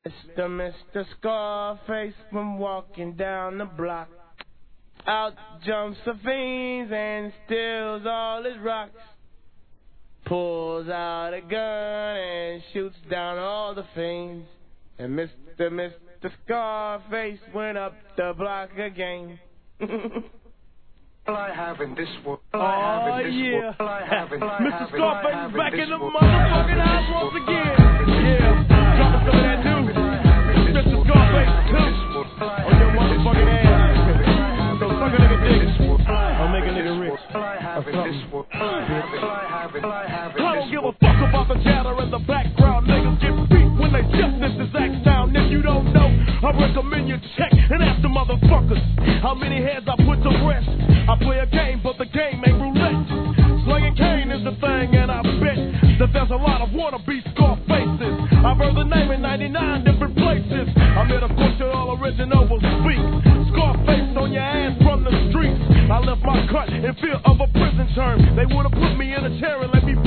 Mr. Scarface from walking down the block. Out jumps the fiends and steals all his rocks. Pulls out a gun and shoots down all the fiends. And Mr. Scarface went up the block again. All I have in this world. Oh yeah. Mr. Scarface is back in the motherfucking house once again. Yeah. Dropping some of that new Mr. Scarface 2 on your motherfucking ass. So suck a nigga dick. I'll make a nigga rich. I don't give a fuck about the chatter in the background. Niggas get beat when they just this is X Town. If you don't know, I recommend you check and ask the motherfuckers how many heads I put to rest. I play a game, but the game ain't roulette. Slinging cane is the thing, and I bet that there's a lot of wannabe Scarfaces. I've heard the name in 99 different places. I'm here to push it all original will speak. Scarface on your ass from the streets. I left my cut in fear of a prison term. They would've put me in a chair and let me